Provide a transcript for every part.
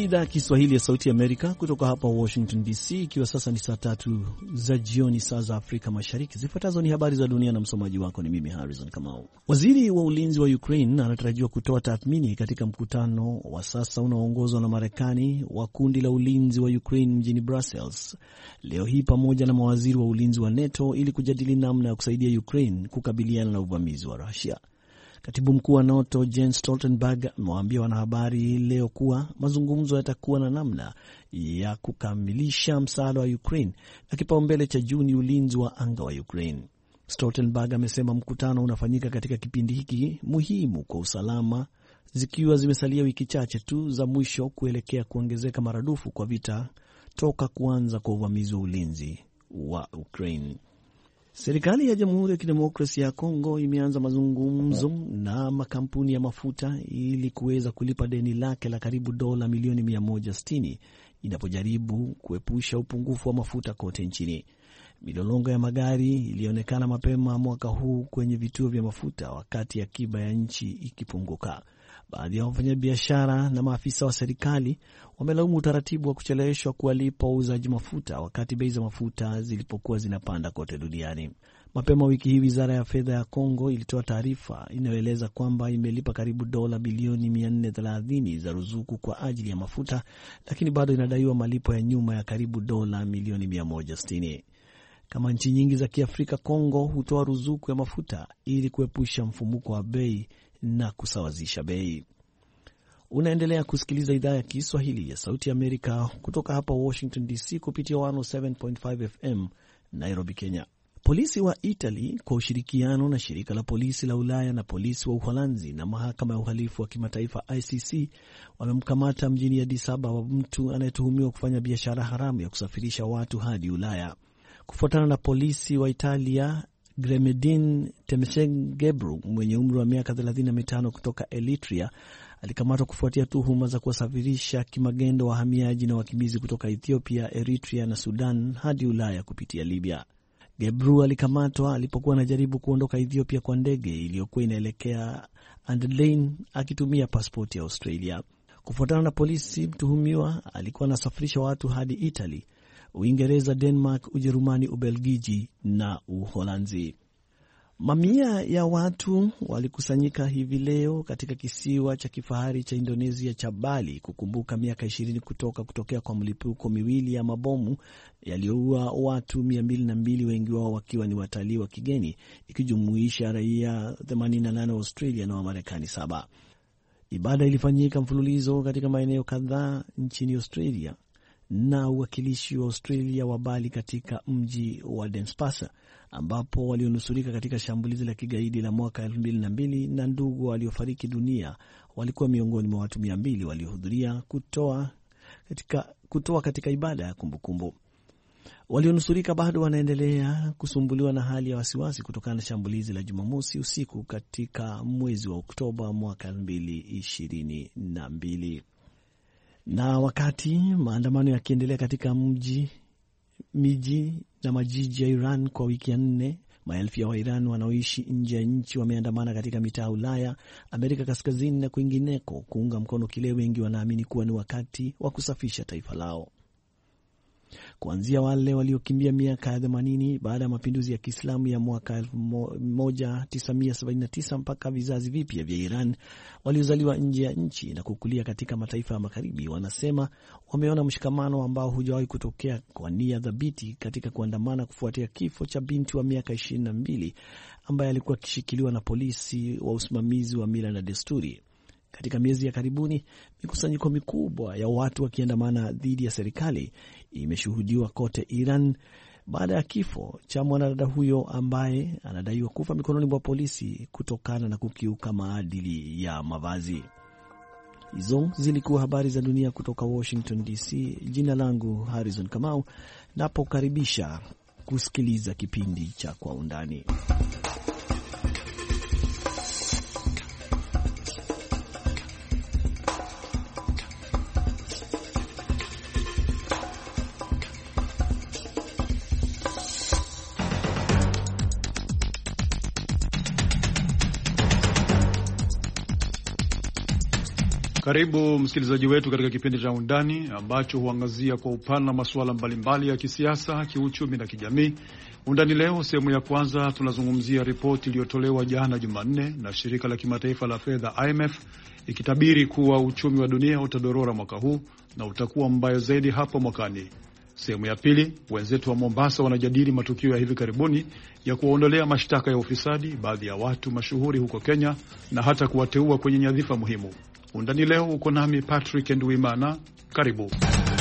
idhaa ya Kiswahili ya Sauti ya Amerika kutoka hapa Washington DC, ikiwa sasa ni saa 3 za jioni saa za Afrika Mashariki. Zifuatazo ni habari za dunia na msomaji wako ni mimi Harrison Kamau. Waziri wa ulinzi wa Ukraine anatarajiwa kutoa tathmini katika mkutano wa sasa unaoongozwa na Marekani wa kundi la ulinzi wa Ukraine mjini Brussels leo hii, pamoja na mawaziri wa ulinzi wa NATO ili kujadili namna ya kusaidia Ukraine kukabiliana na uvamizi wa Russia. Katibu mkuu wa NATO Jens Stoltenberg amewaambia wanahabari leo kuwa mazungumzo yatakuwa na namna ya kukamilisha msaada wa Ukraine na kipaumbele cha juu ni ulinzi wa anga wa Ukraine. Stoltenberg amesema mkutano unafanyika katika kipindi hiki muhimu kwa usalama, zikiwa zimesalia wiki chache tu za mwisho kuelekea kuongezeka maradufu kwa vita toka kuanza kwa uvamizi wa ulinzi wa Ukraine. Serikali ya Jamhuri ya Kidemokrasia ya Kongo imeanza mazungumzo na makampuni ya mafuta ili kuweza kulipa deni lake la karibu dola milioni 160 inapojaribu kuepusha upungufu wa mafuta kote nchini. Milolongo ya magari ilionekana mapema mwaka huu kwenye vituo vya mafuta wakati akiba ya nchi ikipunguka. Baadhi ya wafanyabiashara na maafisa wa serikali wamelaumu utaratibu wa kucheleweshwa kuwalipa wauzaji mafuta wakati bei za mafuta zilipokuwa zinapanda kote duniani. Mapema wiki hii Wizara ya Fedha ya Kongo ilitoa taarifa inayoeleza kwamba imelipa karibu dola bilioni 430 za ruzuku kwa ajili ya mafuta, lakini bado inadaiwa malipo ya nyuma ya karibu dola milioni 160. Kama nchi nyingi za Kiafrika, Kongo hutoa ruzuku ya mafuta ili kuepusha mfumuko wa bei na kusawazisha bei. Unaendelea kusikiliza idhaa ya Kiswahili ya Sauti ya Amerika kutoka hapa Washington DC kupitia 107.5 FM Nairobi, Kenya. Polisi wa Italy kwa ushirikiano na shirika la polisi la Ulaya na polisi wa Uholanzi na mahakama ya uhalifu wa kimataifa ICC wamemkamata mjini Addis Ababa mtu anayetuhumiwa kufanya biashara haramu ya kusafirisha watu hadi Ulaya. Kufuatana na polisi wa Italia, Gremedin Temesgengebru mwenye umri wa miaka 35 kutoka Eritrea alikamatwa kufuatia tuhuma za kuwasafirisha kimagendo wahamiaji na wakimbizi kutoka Ethiopia, Eritrea na Sudan hadi Ulaya kupitia Libya. Gebru alikamatwa alipokuwa anajaribu kuondoka Ethiopia kwa ndege iliyokuwa inaelekea Adelaide akitumia pasipoti ya Australia. Kufuatana na polisi, mtuhumiwa alikuwa anasafirisha watu hadi Italy, Uingereza, Denmark, Ujerumani, Ubelgiji na Uholanzi. Mamia ya watu walikusanyika hivi leo katika kisiwa cha kifahari cha Indonesia cha Bali kukumbuka miaka 20 kutokea kwa mlipuko miwili ya mabomu yaliyoua watu 202, wengi wao wakiwa ni watalii wa kigeni, ikijumuisha raia 88 wa Australia na wa Marekani 7. Ibada ilifanyika mfululizo katika maeneo kadhaa nchini Australia na uwakilishi wa Australia wa Bali katika mji wa Denpasar ambapo walionusurika katika shambulizi la kigaidi la mwaka 2002 na ndugu waliofariki dunia walikuwa miongoni mwa watu 200 waliohudhuria kutoa katika ibada ya kumbukumbu. Walionusurika bado wanaendelea kusumbuliwa na hali ya wasiwasi kutokana na shambulizi la Jumamosi usiku katika mwezi wa Oktoba mwaka 2022. Na wakati maandamano yakiendelea katika miji na majiji ya Iran kwa wiki ya 4, maelfu ya Wairan wanaoishi nje ya nchi wameandamana katika mitaa ya Ulaya, Amerika Kaskazini na kwingineko kuunga mkono kile wengi wanaamini kuwa ni wakati wa kusafisha taifa lao. Kuanzia wale waliokimbia miaka ya 80 baada ya mapinduzi ya Kiislamu ya mwaka 1979 mpaka vizazi vipya vya Iran waliozaliwa nje ya nchi na kukulia katika mataifa ya magharibi wanasema wameona mshikamano ambao hujawahi kutokea kwa nia thabiti katika kuandamana kufuatia kifo cha binti wa miaka 22 ambaye alikuwa akishikiliwa na polisi wa usimamizi wa mila na desturi. Katika miezi ya karibuni, mikusanyiko mikubwa ya watu wakiandamana dhidi ya serikali imeshuhudiwa kote Iran baada ya kifo cha mwanadada huyo ambaye anadaiwa kufa mikononi mwa polisi kutokana na kukiuka maadili ya mavazi. Hizo zilikuwa habari za dunia kutoka Washington DC. Jina langu Harrison Kamau, napokaribisha kusikiliza kipindi cha Kwa Undani. Karibu msikilizaji wetu katika kipindi cha Undani ambacho huangazia kwa upana masuala mbalimbali ya kisiasa, kiuchumi na kijamii. Undani leo sehemu ya kwanza tunazungumzia ripoti iliyotolewa jana Jumanne na shirika la kimataifa la fedha IMF ikitabiri kuwa uchumi wa dunia utadorora mwaka huu na utakuwa mbaya zaidi hapo mwakani. Sehemu ya pili, wenzetu wa Mombasa wanajadili matukio ya hivi karibuni ya kuwaondolea mashtaka ya ufisadi baadhi ya watu mashuhuri huko Kenya na hata kuwateua kwenye nyadhifa muhimu. Undani leo uko nami Patrick Nduwimana. Karibu.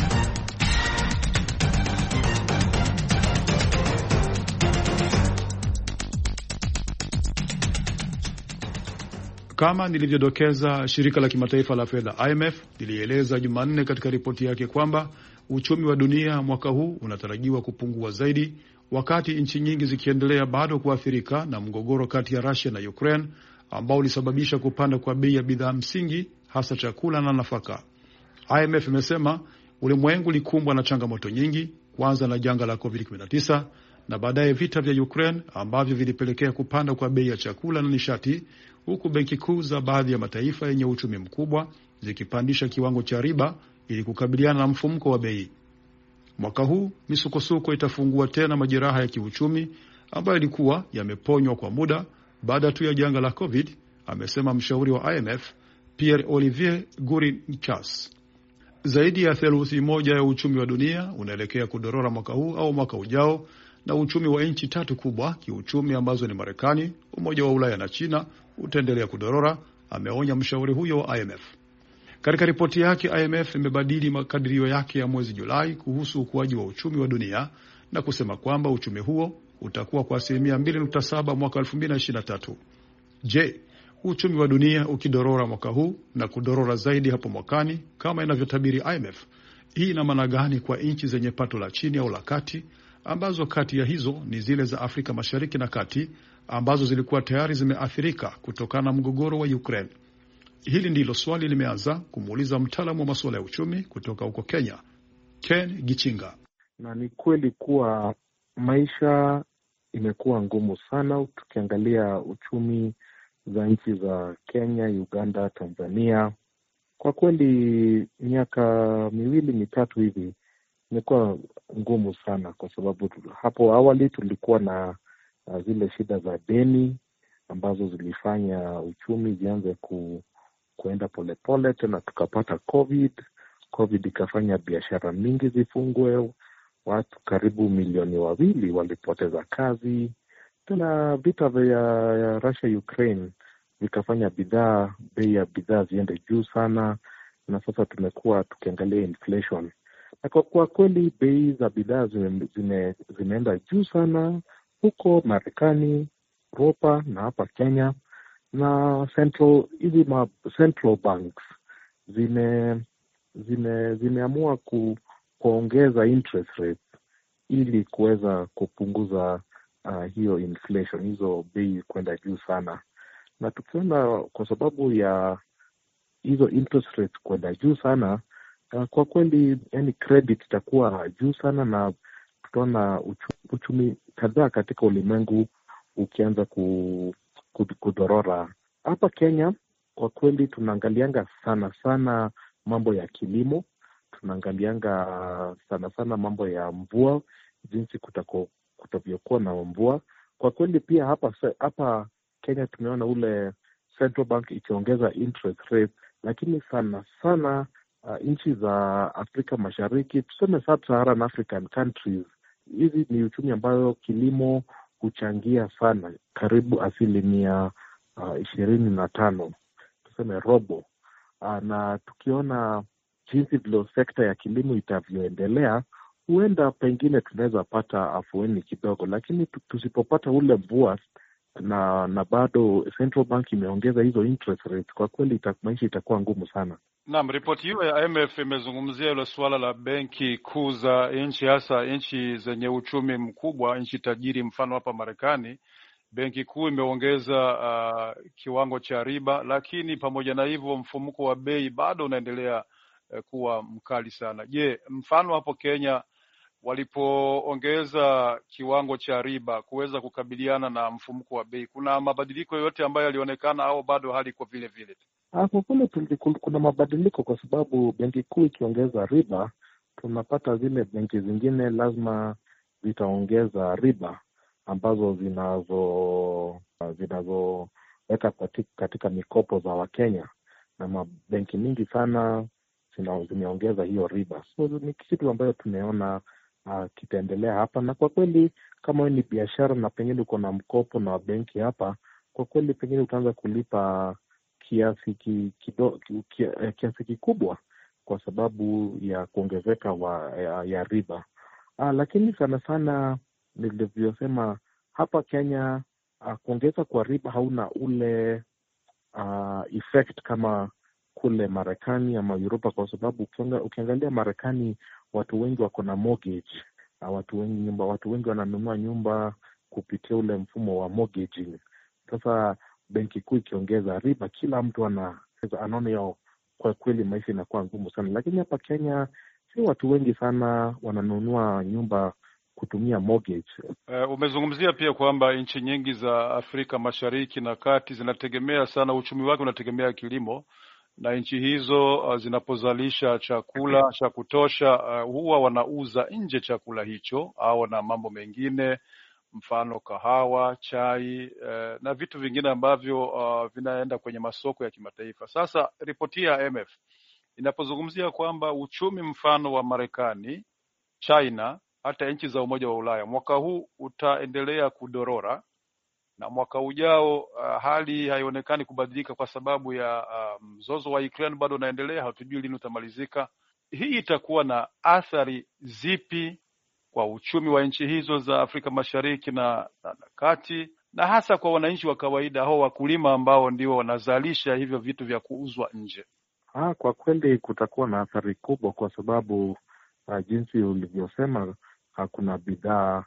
Kama nilivyodokeza, shirika la kimataifa la fedha IMF lilieleza Jumanne katika ripoti yake kwamba uchumi wa dunia mwaka huu unatarajiwa kupungua zaidi, wakati nchi nyingi zikiendelea bado kuathirika na mgogoro kati ya Russia na Ukraine ambao ulisababisha kupanda kwa bei ya bidhaa msingi, hasa chakula na nafaka. IMF imesema ulimwengu ulikumbwa na changamoto nyingi, kwanza na janga la COVID-19 na baadaye vita vya Ukraine ambavyo vilipelekea kupanda kwa bei ya chakula na nishati, huku benki kuu za baadhi ya mataifa yenye uchumi mkubwa zikipandisha kiwango cha riba ili kukabiliana na mfumuko wa bei. Mwaka huu misukosuko itafungua tena majeraha ya kiuchumi ambayo ilikuwa yameponywa kwa muda baada tu ya janga la COVID, amesema mshauri wa IMF Pierre-Olivier Gourinchas. Zaidi ya theluthi moja ya uchumi wa dunia unaelekea kudorora mwaka huu au mwaka ujao, na uchumi wa nchi tatu kubwa kiuchumi ambazo ni Marekani, Umoja wa Ulaya na China utaendelea kudorora, ameonya mshauri huyo wa IMF. Katika ripoti yake, IMF imebadili makadirio yake ya mwezi Julai kuhusu ukuaji wa uchumi wa dunia na kusema kwamba uchumi huo utakuwa kwa 2.7 mwaka 2023. Je, uchumi wa dunia ukidorora mwaka huu na kudorora zaidi hapo mwakani kama inavyotabiri IMF, hii ina maana gani kwa nchi zenye pato la chini au la kati, ambazo kati ya hizo ni zile za Afrika Mashariki na Kati ambazo zilikuwa tayari zimeathirika kutokana na mgogoro wa Ukraine? Hili ndilo swali limeanza kumuuliza mtaalamu wa masuala ya uchumi kutoka huko Kenya, Ken Gichinga. Na ni kweli kuwa maisha imekuwa ngumu sana. Tukiangalia uchumi za nchi za Kenya, Uganda, Tanzania, kwa kweli miaka 2-3 hivi imekuwa ngumu sana, kwa sababu hapo awali tulikuwa na zile shida za deni ambazo zilifanya uchumi zianze kuenda polepole. Tena tukapata COVID ikafanya biashara mingi zifungwe, watu karibu 2 milioni walipoteza kazi. Tena vita vya Russia Ukraine vikafanya bei ya bidhaa ziende juu sana, na sasa tumekuwa tukiangalia inflation. Na kwa kweli bei za bidhaa zimeenda juu sana huko Marekani, Europa na hapa Kenya, na central banks zimeamua kuongeza interest rates ili kuweza kupunguza hiyo inflation, hizo bei kwenda juu sana. Na tukiona kwa sababu ya hizo interest rates kwenda juu sana, kwa kweli yani credit itakuwa juu sana, na tutaona uchumi kadhaa katika ulimwengu ukianza kudorora. Hapa Kenya kwa kweli tunaangalianga sana mambo ya kilimo, tunaangalianga sana mambo ya mvua, jinsi kutavyokuwa na mvua. Kwa kweli pia hapa Kenya tumeona ule Central Bank ikiongeza interest rate, lakini sana nchi za Afrika Mashariki, tuseme Sub-Saharan African countries, hizi ni uchumi ambayo kilimo huchangia sana, karibu 25%, tuseme robo. Na tukiona jinsi vile sekta ya kilimo itavyoendelea, huenda pengine tunaweza pata afueni kidogo, lakini tusipopata ule mvua na bado Central Bank imeongeza hizo interest rates, kwa kweli maisha itakuwa ngumu sana. Naam, ripoti hiyo ya IMF imezungumzia ile suala la benki kuu za nchi, hasa nchi zenye uchumi mkubwa, nchi tajiri. Mfano hapa Marekani, benki kuu imeongeza kiwango cha riba, lakini pamoja na hivyo mfumuko wa bei bado unaendelea kuwa mkali sana. Je, mfano hapo Kenya walipoongeza kiwango cha riba kuweza kukabiliana na mfumuko wa bei, kuna mabadiliko yoyote ambayo yalionekana au bado hali iko vile vile? Kwa kweli kuna mabadiliko, kwa sababu benki kuu ikiongeza riba, tunapata zile benki zingine lazima zitaongeza riba ambazo zinazoweka katika mikopo za Wakenya, na mabenki mingi sana zimeongeza hiyo riba. So ni kitu ambayo tumeona kitaendelea hapa, na kwa kweli kama ni biashara na pengine uko na mkopo na benki hapa, kwa kweli pengine utaanza kulipa kiasi kikubwa kwa sababu ya kuongezeka ya riba. Lakini sana sana nilivyosema hapa Kenya, kuongeza kwa riba hauna ule effect kama kule Marekani ama Europa, kwa sababu ukiangalia Marekani watu wengi wako na mortgage. Watu wengi wananunua nyumba kupitia ule mfumo wa mortgaging. Sasa benki kuu ikiongeza riba, kila mtu anaona hiyo, kwa kweli maisha inakuwa ngumu sana. Lakini hapa Kenya si watu wengi sana wananunua nyumba kutumia mortgage. Umezungumzia pia kwamba nchi nyingi za Afrika Mashariki na Kati zinategemea sana, uchumi wake unategemea kilimo, na nchi hizo zinapozalisha chakula cha kutosha huwa wanauza nje chakula hicho au na mambo mengine, mfano kahawa, chai na vitu vingine ambavyo vinaenda kwenye masoko ya kimataifa. Sasa ripoti ya IMF inapozungumzia kwamba uchumi mfano wa Marekani, China, hata nchi za Umoja wa Ulaya mwaka huu utaendelea kudorora, na mwaka ujao hali haionekani kubadilika kwa sababu ya mzozo wa Ukraine bado unaendelea, hatujui lini utamalizika. Hii itakuwa na athari zipi kwa uchumi wa nchi hizo za Afrika Mashariki na Kati, na hasa kwa wananchi wa kawaida, hao wakulima ambao ndio wanazalisha hivyo vitu vya kuuzwa nje? Kwa kweli kutakuwa na athari kubwa, kwa sababu jinsi ulivyosema, kuna bidhaa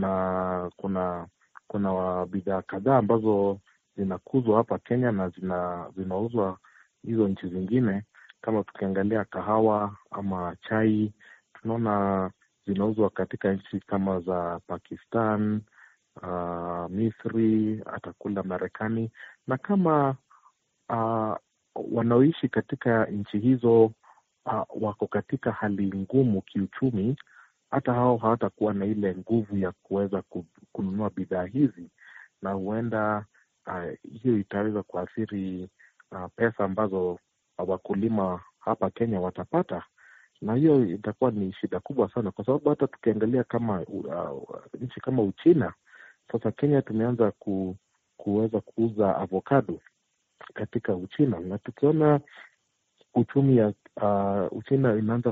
kuna bidhaa kadhaa ambazo zinakuzwa hapa Kenya na zinauzwa hizo nchi zingine. Kama tukiangalia kahawa ama chai, tunaona zinauzwa katika nchi kama za Pakistan, Misri, hata kule Marekani. Na kama wanaoishi katika nchi hizo wako katika hali ngumu kiuchumi, hata hao hawatakuwa na ile nguvu ya kuweza kununua bidhaa hizi, na huenda hiyo itaweza kuathiri pesa ambazo wakulima hapa Kenya watapata, na hiyo itakuwa ni shida kubwa sana, kwa sababu hata tukiangalia kama nchi kama Uchina, sasa Kenya tumeanza kuweza kuuza avocado katika Uchina, na tukiona uchumi ya Uchina inaanza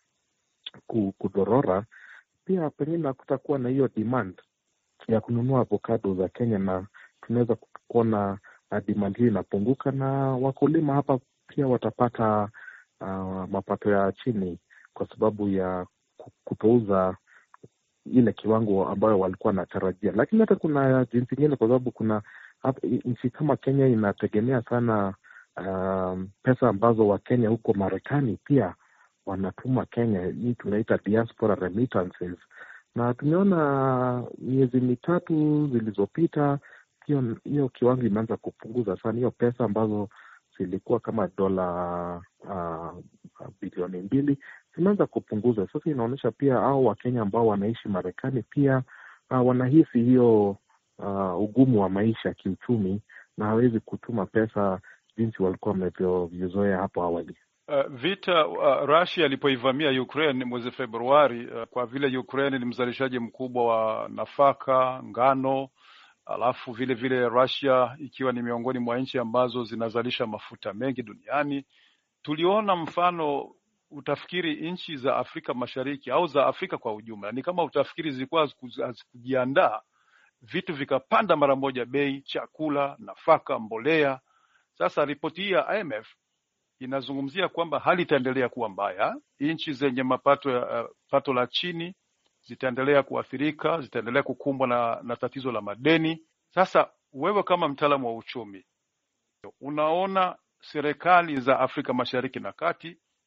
kudorora, pia pengine hakutakuwa na hiyo demand ya kununua avocado za Kenya, na tunaweza kuona demand hii inapunguka, na wakulima hapa pia watapata mapato ya chini kwa sababu ya kutouza ile kiwango ambayo walikuwa wanatarajia. Lakini hata kuna jinsi nyingine, kwa sababu kuna nchi kama Kenya inategemea sana pesa ambazo Wakenya huko Marekani pia wanatuma Kenya, hii tunaita diaspora remittances. Na tumeona miezi mitatu zilizopita hiyo kiwango imeanza kupunguza sana. Hiyo pesa ambazo zilikuwa kama dola bilioni 2 zimeanza kupunguza. Sasa inaonyesha pia hao Wakenya ambao wanaishi Marekani pia wanahisi hiyo ugumu wa maisha kiuchumi, na hawezi kutuma pesa jinsi walikuwa wamevyozoea hapo awali. Vita Russia ilipoivamia Ukraine mwezi Februari, kwa vile Ukraine ni mzalishaji mkubwa wa nafaka, ngano, alafu vile vile Russia ikiwa ni miongoni mwa nchi ambazo zinazalisha mafuta mengi duniani, tuliona mfano, utafikiri nchi za Afrika Mashariki au za Afrika kwa ujumla ni kama utafikiri zilikuwa hazikujiandaa, vitu vikapanda mara moja bei, chakula, nafaka, mbolea. Sasa ripoti hii ya IMF inazungumzia kwamba hali itaendelea kuwa mbaya. Nchi zenye pato la chini zitaendelea kuathirika, zitaendelea kukumbwa na tatizo la madeni. Sasa wewe kama mtaalamu wa uchumi, unaona serikali za Afrika Mashariki na Kati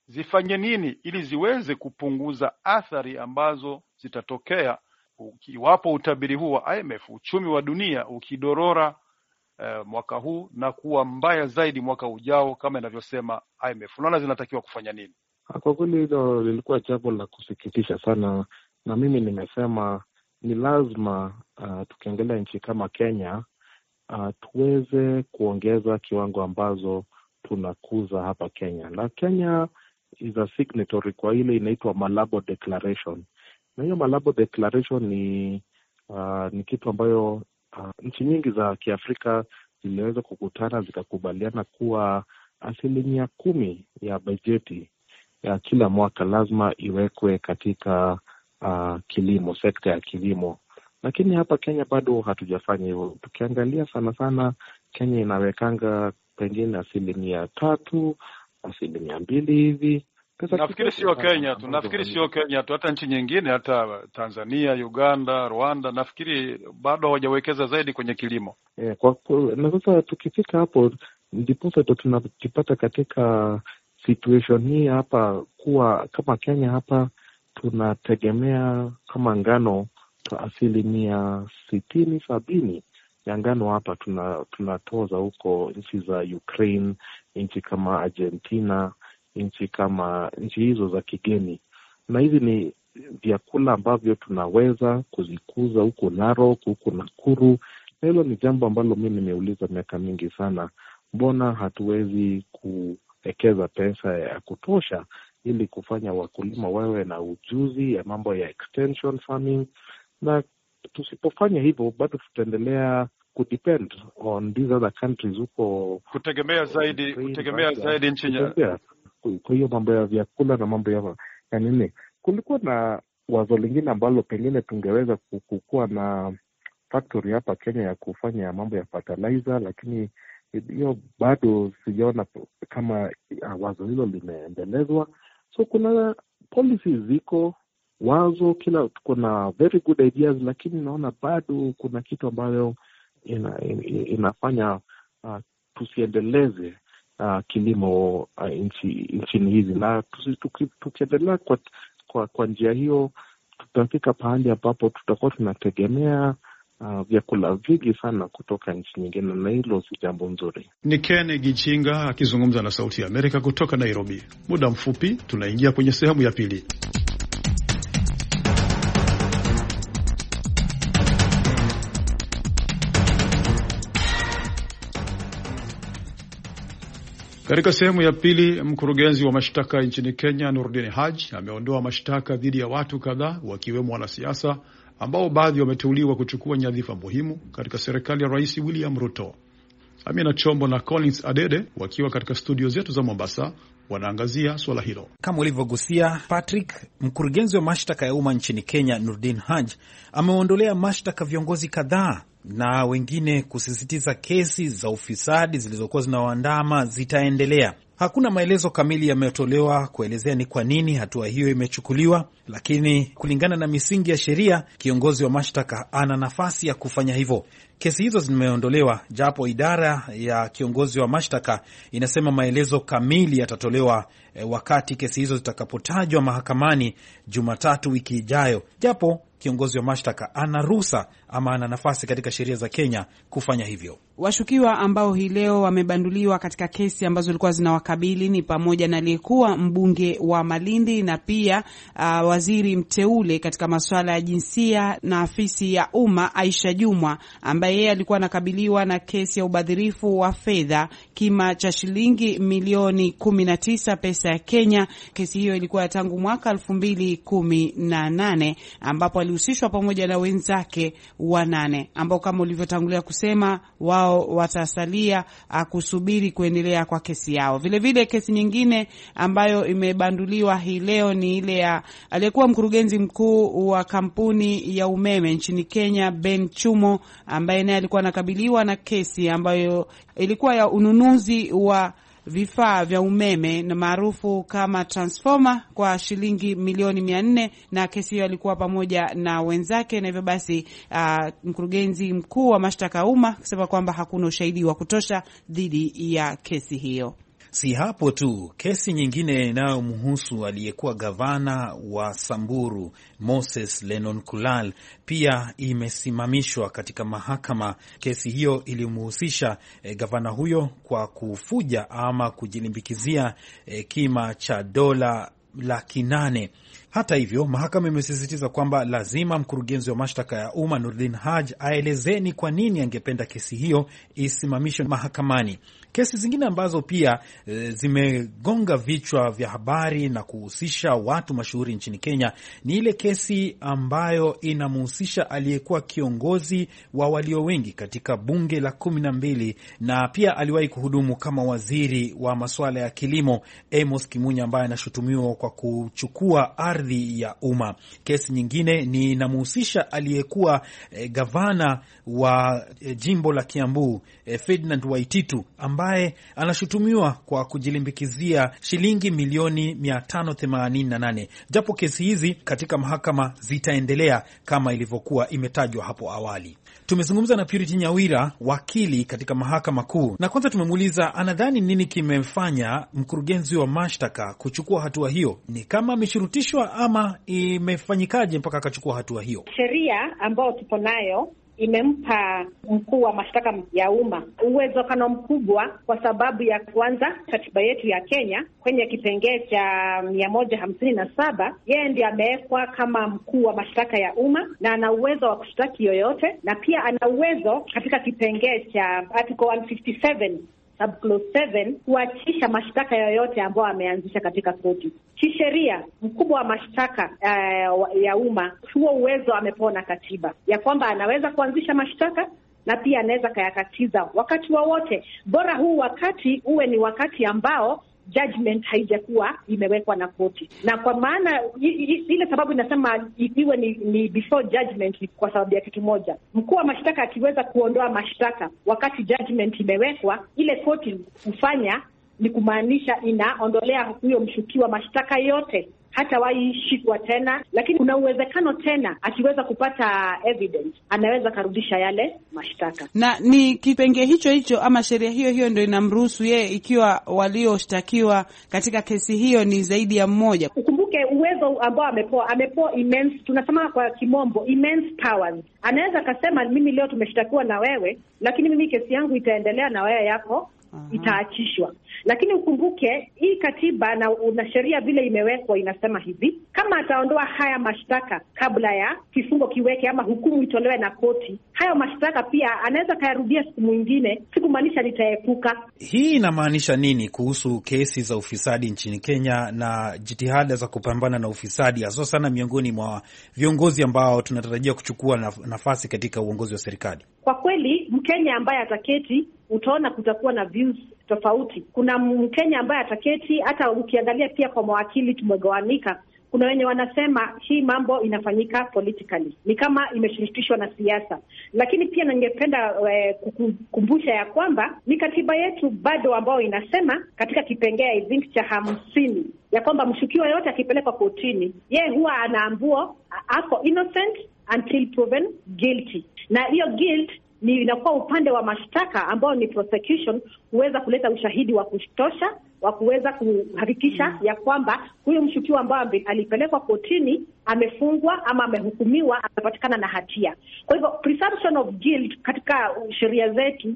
zifanye nini ili ziweze kupunguza athari ambazo zitatokea iwapo utabiri huu wa IMF, uchumi wa dunia ukidorora mwaka huu na kuwa mbaya zaidi mwaka ujao kama inavyosema IMF. Unaona zinatakiwa kufanya nini? Kwa kweli hilo lilikuwa jambo la kusikitisha sana, na mimi nimesema ni lazima tukiangalia nchi kama Kenya tuweze kuongeza kiwango ambazo tunakuza hapa Kenya. Na Kenya is a signatory kwa ile inaitwa Malabo Declaration. Na hiyo Malabo Declaration ni kitu ambayo nchi nyingi za Kiafrika ziliweza kukutana zikakubaliana kuwa 10% ya bajeti ya kila mwaka lazima iwekwe katika kilimo, sekta ya kilimo. Lakini hapa Kenya bado hatujafanya hivyo. Tukiangalia sana Kenya inawekanga pengine 3%, 2% hivi. Nafikiri sio Kenya tu, hata nchi nyingine, hata Tanzania, Uganda, Rwanda, nafikiri bado hawajawekeza zaidi kwenye kilimo. Na sasa tukifika hapo ndipo tunajipata katika situation hii hapa, kuwa kama Kenya hapa tunategemea kama ngano 60-70% ya ngano hapa tunatoza huko nchi za Ukraine, nchi kama Argentina, nchi hizo za kigeni. Na hizi ni vyakula ambavyo tunaweza kuzikuza huko Narok, huko Nakuru. Na hilo ni jambo ambalo mimi nimeuliza miaka mingi sana. Mbona hatuwezi kuwekeza pesa ya kutosha ili kufanya wakulima wawe na ujuzi ya mambo ya extension farming? Na tusipofanya hivyo bado tutaendelea kudepend on these other countries huko, kutegemea zaidi nchi ya. Kwa hiyo mambo ya vyakula na mambo ya nini, kulikuwa na wazo lingine ambalo pengine tungeweza kukua na factory hapa Kenya ya kufanya mambo ya fertilizer, lakini hiyo bado sijaona kama wazo hilo limeendelezwa. So kuna policies ziko wazo, tuko na very good ideas, lakini naona bado kuna kitu ambayo inafanya tusiendeleze kilimo nchini hizi. Na tukiendelea kwa njia hiyo tutafika pahali ambapo tutakuwa tunategemea vyakula vingi sana kutoka nchi nyingine, na hilo si jambo nzuri. Ni Ken Gichinga akizungumza na Sauti ya Amerika kutoka Nairobi. Muda mfupi tunaingia kwenye sehemu ya pili. Katika sehemu ya pili, mkurugenzi wa mashtaka nchini Kenya Nurdin Haji ameondoa mashtaka dhidi ya watu kadhaa wakiwemo wanasiasa ambao baadhi wameteuliwa kuchukua nyadhifa muhimu katika serikali ya Rais William Ruto. Amina Chombo na Collins Adede wakiwa katika studio zetu za Mombasa wanaangazia swala hilo. Kama ulivyogusia Patrick, mkurugenzi wa mashtaka ya umma nchini Kenya Nurdin Haji ameondolea mashtaka viongozi kadhaa na wengine kusisitiza kesi za ufisadi zilizokuwa zinawaandama zitaendelea. Hakuna maelezo kamili yametolewa kuelezea ni kwa nini hatua hiyo imechukuliwa, lakini kulingana na misingi ya sheria, kiongozi wa mashtaka ana nafasi ya kufanya hivyo. Kesi hizo zimeondolewa, japo idara ya kiongozi wa mashtaka inasema maelezo kamili yatatolewa wakati kesi hizo zitakapotajwa mahakamani Jumatatu wiki ijayo, japo kiongozi wa mashtaka ana ruhusa ama ana nafasi katika sheria za Kenya kufanya hivyo. Washukiwa ambao hii leo wamebanduliwa katika kesi ambazo zilikuwa zinawakabili ni pamoja na aliyekuwa mbunge wa Malindi na pia waziri mteule katika masuala ya jinsia na afisi ya umma Aisha Jumwa, ambaye yeye alikuwa anakabiliwa na kesi ya ubadhirifu wa fedha kima cha shilingi milioni 19 pesa ya Kenya. Kesi hiyo ilikuwa tangu mwaka 2018 ambapo alihusishwa pamoja na wenzake 8 ambao kama ulivyotangulia kusema wao watasalia kusubiri kuendelea kwa kesi yao. Vile vile kesi nyingine ambayo imebanduliwa hii leo ni ile ya aliyekuwa mkurugenzi mkuu wa kampuni ya umeme nchini Kenya Ben Chumo, ambaye naye alikuwa anakabiliwa na kesi ambayo ilikuwa ya ununuzi wa vifaa vya umeme na maarufu kama transformer kwa shilingi milioni 400, na kesi hiyo alikuwa pamoja na wenzake, na hivyo basi mkurugenzi mkuu wa mashtaka ya umma kusema kwamba hakuna ushahidi wa kutosha dhidi ya kesi hiyo. Si hapo tu, kesi nyingine inayomhusu aliyekuwa gavana wa Samburu Moses Lenonkulal pia imesimamishwa katika mahakama. Kesi hiyo ilimhusisha gavana huyo kwa kufuja ama kujilimbikizia kima cha dola 800,000. Hata hivyo, mahakama imesisitiza kwamba lazima mkurugenzi wa mashtaka ya umma Nurdin Haji aelezeni kwa nini angependa kesi hiyo isimamishwe mahakamani. Kesi zingine ambazo pia zimegonga vichwa vya habari na kuhusisha watu mashuhuri nchini Kenya ni ile kesi ambayo inamhusisha aliyekuwa kiongozi wa walio wengi katika bunge la 12 na pia aliwahi kuhudumu kama waziri wa masuala ya kilimo, Amos Kimunya, ambaye anashutumiwa kwa kuchukua ardhi ya umma. Kesi nyingine ni inamhusisha aliyekuwa gavana wa jimbo la Kiambu, Ferdinand Waititu, ambaye anashutumiwa kwa kujilimbikizia shilingi milioni 588. Japo kesi hizi katika mahakama zitaendelea kama ilivyokuwa imetajwa hapo awali. Tumezungumza na Purity Nyawira, wakili katika mahakama kuu, na kwanza tumemuuliza anadhani nini kimefanya mkurugenzi wa mashtaka kuchukua hatua hiyo. Ni kama ameshurutishwa ama imefanyikaje mpaka akachukua hatua hiyo? Sheria ambayo tupo nayo imempa mkuu wa mashtaka ya umma uwezekano mkubwa, kwa sababu ya kwanza, katiba yetu ya Kenya kwenye kipengee cha 157 yeye ndiye amewekwa kama mkuu wa mashtaka ya umma na ana uwezo wa kushtaki yoyote, na pia ana uwezo katika kipengee cha article 157 subclause 7 kuachisha mashtaka yoyote ambayo ameanzisha katika koti. Kisheria, mkubwa wa mashtaka ya umma huo uwezo amepewa na katiba ya kwamba anaweza kuanzisha mashtaka na pia anaweza kayakatiza wakati wowote, bora huu wakati uwe ni wakati ambao judgment haijakuwa imewekwa na koti. Na kwa maana ile sababu inasema iwe ni before judgment ni kwa sababu ya kitu moja. Mkuu wa mashtaka akiweza kuondoa mashtaka wakati judgment imewekwa, ile koti hufanya ni kumaanisha inaondolea huyo mshukiwa mashtaka yote, hata waishikwa tena, lakini kuna uwezekano tena akiweza kupata evidence anaweza karudisha yale mashtaka. Na ni kipengee hicho hicho ama sheria hiyo hiyo ndio inamruhusu yeye, ikiwa walioshtakiwa katika kesi hiyo ni zaidi ya mmoja. Ukumbuke uwezo ambao amepewa immense, tunasema kwa kimombo immense powers. Anaweza akasema mimi leo tumeshtakiwa na wewe, lakini mimi kesi yangu itaendelea na wewe yako itaachishwa. Lakini ukumbuke hii katiba na sheria vile imewekwa inasema hivi, kama ataondoa haya mashtaka kabla ya kifungo kiweke ama hukumu itolewe na koti, hayo mashtaka pia anaweza kayarudia siku mwingine, sikumaanisha nitaepuka. Hii inamaanisha nini kuhusu kesi za ufisadi nchini Kenya na jitihada za kupambana na ufisadi, hasa sana miongoni mwa viongozi ambao tunatarajia kuchukua nafasi katika uongozi wa serikali? Kwa kweli, Mkenya ambaye ataketi utaona kutakuwa na views tofauti. Kuna Mkenya ambaye ataketi, hata ukiangalia pia kwa mawakili tumegawanika. Kuna wenye wanasema hii mambo inafanyika politically, ni kama imeshirikishwa na siasa. Lakini pia ningependa kukumbusha ya kwamba ni katiba yetu bado ambao inasema katika kipengee I think cha 50 ya kwamba mshukiwa yote akipelekwa kotini, yeye huwa anaambiwa ako innocent until proven guilty, na hiyo guilt ni inakuwa upande wa mashtaka ambao ni prosecution kuweza kuleta ushahidi wa kutosha wa kuweza kuhakikisha ya kwamba huyo mshukiwa ambaye alipelekwa kotini amefungwa ama amehukumiwa amepatikana na hatia. Kwa hivyo presumption of guilt katika sheria zetu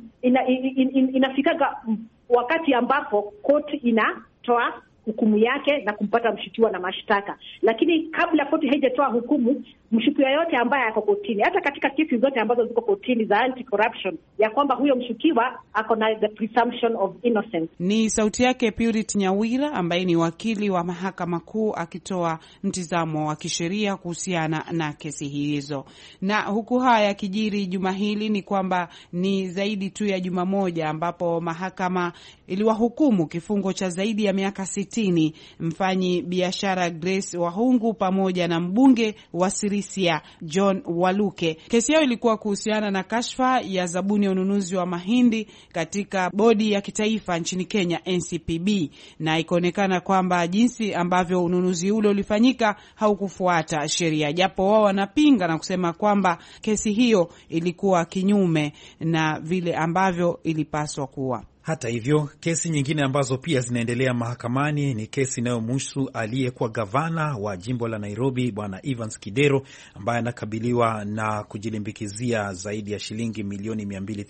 inafikaga wakati ambapo koti inatoa hukumu yake na kumpata mshukiwa na mashtaka. Lakini kabla koti haijatoa hukumu, mshukiwa yote ambaye ako kotini, hata katika kesi zote ambazo ziko kotini za anti-corruption, ya kwamba huyo mshukiwa ako na the presumption of innocence. Ni sauti yake Purity Nyawira, ambaye ni wakili wa mahakama kuu, akitoa mtizamo wa kisheria kuhusiana na kesi hizo. Na huku haya yakijiri juma hili, ni kwamba ni zaidi tu ya juma moja ambapo mahakama iliwahukumu kifungo cha zaidi ya miaka 60 mfanyi biashara Grace Wahungu pamoja na mbunge wa Sirisia John Waluke. Kesi yao ilikuwa kuhusiana na kashfa ya zabuni ya ununuzi wa mahindi katika bodi ya kitaifa nchini Kenya NCPB, na ikaonekana kwamba jinsi ambavyo ununuzi ule ulifanyika haukufuata sheria, japo wao wanapinga na kusema kwamba kesi hiyo ilikuwa kinyume na vile ambavyo ilipaswa kuwa. Hata hivyo, kesi nyingine ambazo pia zinaendelea mahakamani ni kesi inayomhusu aliyekuwa gavana wa jimbo la Nairobi Bwana Evans Kidero, ambaye anakabiliwa na kujilimbikizia zaidi ya shilingi milioni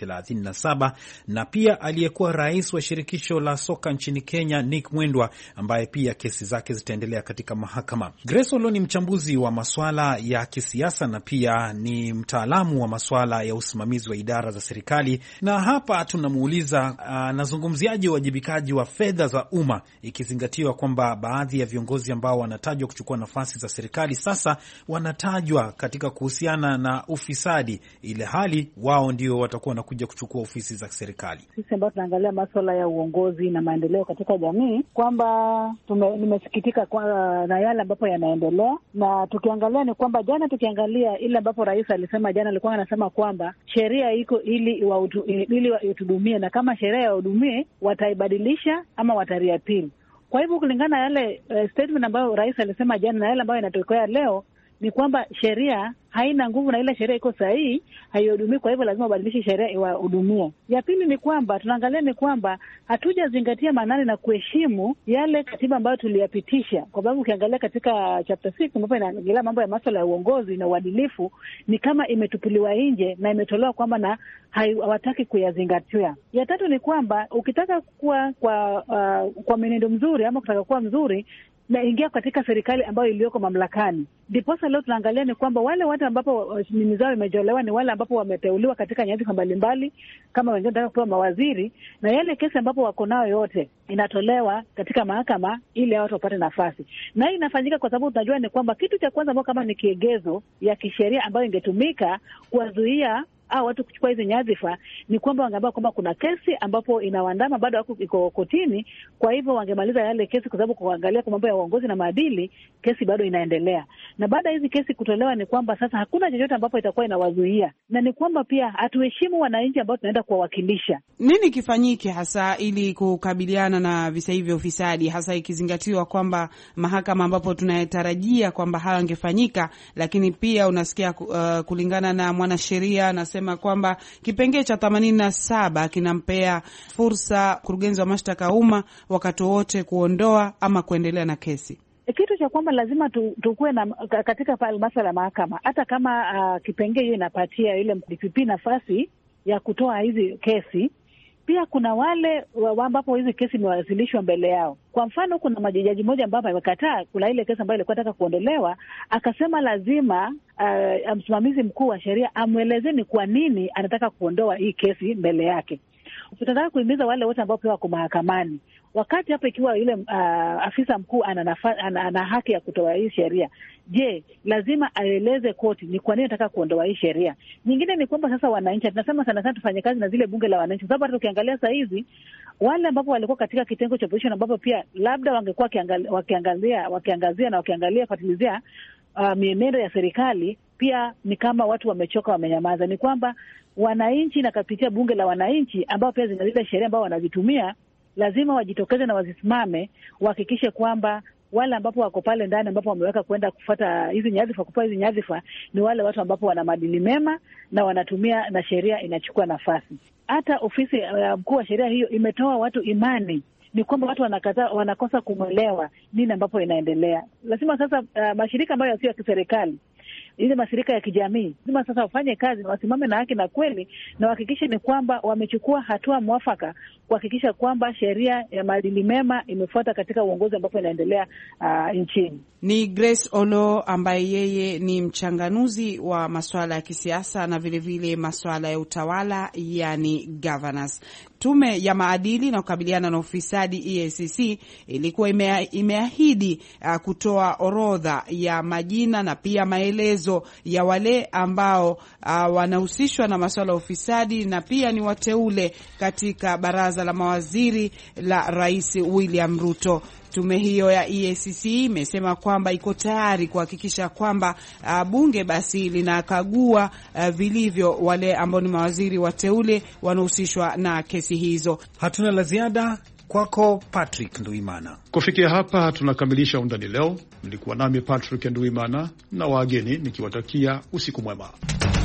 237, na pia aliyekuwa rais wa shirikisho la soka nchini Kenya Nick Mwendwa, ambaye pia kesi zake zitaendelea katika mahakama. Grace Olo ni mchambuzi wa masuala ya kisiasa na pia ni mtaalamu wa masuala ya usimamizi wa idara za serikali, na hapa tunamuuliza anazungumziaje uwajibikaji wa fedha za umma, ikizingatiwa kwamba baadhi ya viongozi ambao wanatajwa kuchukua nafasi za serikali sasa wanatajwa katika kuhusiana na ufisadi, ile hali wao ndio watakuwa wanakuja kuchukua ofisi za serikali. Sisi ambao tunaangalia masuala ya uongozi na maendeleo katika jamii, kwamba nimesikitika na yale ambapo yanaendelea, na tukiangalia ni kwamba jana tukiangalia ile ambapo rais alisema jana, alikuwa anasema kwamba sheria iko ili wahudumie, na kama sheria ya hudumie wataibadilisha ama watariapili. Kwa hivyo kulingana na yale statement ambayo rais alisema jana na yale ambayo inatokea leo, ni kwamba sheria haina nguvu na ile sheria iko sahihi haihudumii, kwa hivyo lazima wabadilishe sheria iwahudumie. Ya pili ni kwamba tunaangalia ni kwamba hatujazingatia maanani na kuheshimu yale katiba ambayo tuliyapitisha, kwa sababu ukiangalia katika chapter 6 ambapo inaangalia mambo ya masuala ya uongozi na uadilifu, ni kama imetupiliwa nje na imetolewa kwamba na hawataki kuyazingatia. Ya tatu ni kwamba ukitaka kuwa kwa mwenendo mzuri ama ukitaka kuwa mzuri, na ingia katika serikali ambayo iliyoko mamlakani. Ndiposa leo tunaangalia ni kwamba wale watu ambapo nini zao imejolewa ni wale ambapo wameteuliwa katika nyadhifa mbalimbali, kama wengine wanataka kuwa mawaziri, na yale kesi ambapo wako nayo yote inatolewa katika mahakama ili watu wapate nafasi. Na hii inafanyika kwa sababu tunajua ni kwamba kitu cha kwanza ambao kama ni kiegezo ya kisheria ambayo ingetumika kuwazuia watu kuchukua hizi nyadhifa ni kwamba wangeambia kwamba kuna kesi ambapo inawaandama bado wako iko kotini, kwa hivyo wangemaliza yale kesi, kwa sababu kuangalia kwa mambo ya uongozi na maadili kesi bado inaendelea. Na baada ya hizi kesi kutolewa ni kwamba sasa hakuna chochote ambapo itakuwa inawazuia, na ni kwamba pia hatuheshimu wananchi ambao tunaenda kuwawakilisha. Nini kifanyike hasa ili kukabiliana na visa hivi vya ufisadi, hasa ikizingatiwa kwamba mahakama ambapo tunatarajia kwamba hayo yangefanyika, lakini pia unasikia kulingana na mwanasheria na kwamba kipengee cha 87 kinampea fursa mkurugenzi wa mashtaka ya umma wakati wote kuondoa ama kuendelea na kesi. Kitu cha kwamba lazima tukue na katika masuala ya mahakama, hata kama kipengee hiyo inapatia ile DPP nafasi ya kutoa hizi kesi, pia kuna wale ambapo hizi kesi imewasilishwa mbele yao. Kwa mfano, kuna majaji mmoja ambapo amekataa, kuna ile kesi ambayo ilikuwa nataka kuondolewa, akasema lazima msimamizi mkuu wa sheria amweleze ni kwa nini anataka kuondoa hii kesi mbele yake. Tunataka kuhimiza wale wote ambao pia wako mahakamani, wakati hapa ikiwa yule afisa mkuu ana haki ya kutoa hii sheria, je, lazima aeleze koti ni kwa nini anataka kuondoa hii sheria. Nyingine ni kwamba sasa wananchi, tunasema sana sana tufanye kazi na zile bunge la wananchi, sababu hata ukiangalia saa hizi wale ambapo walikuwa katika kitengo cha opposition ambapo pia labda wangekuwa wakiangazia na wakiangalia fatilizia mienendo ya serikali, pia ni kama watu wamechoka, wamenyamaza. Ni kwamba wananchi na kupitia bunge la wananchi ambao pia zinalinda sheria ambao wanazitumia, lazima wajitokeze na wazisimame, wahakikishe kwamba wale ambapo wako pale ndani ambapo wameweka kwenda kufuata hizi nyadhifa, kupewa hizi nyadhifa, ni wale watu ambapo wana maadili mema na wanatumia na sheria inachukua nafasi. Hata ofisi ya mkuu wa sheria hiyo imetoa watu imani, ni kwamba watu wanakosa kumwelewa nini ambapo inaendelea. Lazima sasa mashirika ambayo yasiyo ya kiserikali, ile mashirika ya kijamii, lazima sasa wafanye kazi na wasimame na haki na kweli, na wahakikishe ni kwamba wamechukua hatua mwafaka kuhakikisha kwamba sheria ya maadili mema imefuata katika uongozi ambapo inaendelea nchini. Ni Grace Olo ambaye yeye ni mchanganuzi wa masuala ya kisiasa na vilevile masuala ya utawala, yani governance. Tume ya maadili na kukabiliana na ufisadi EACC ilikuwa imeahidi kutoa orodha ya majina na pia maelezo ya wale ambao wanahusishwa na masuala ya ufisadi na pia ni wateule katika baraza la mawaziri la Rais William Ruto. Tume hiyo ya EACC imesema kwamba iko tayari kuhakikisha kwamba bunge basi linakagua vilivyo wale ambao ni mawaziri wateule wanahusishwa na kesi hizo. Hatuna la ziada. Kwako Patrick Nduimana. Kufikia hapa tunakamilisha Undani Leo. Mlikuwa nami Patrick Nduimana na wageni nikiwatakia usiku mwema.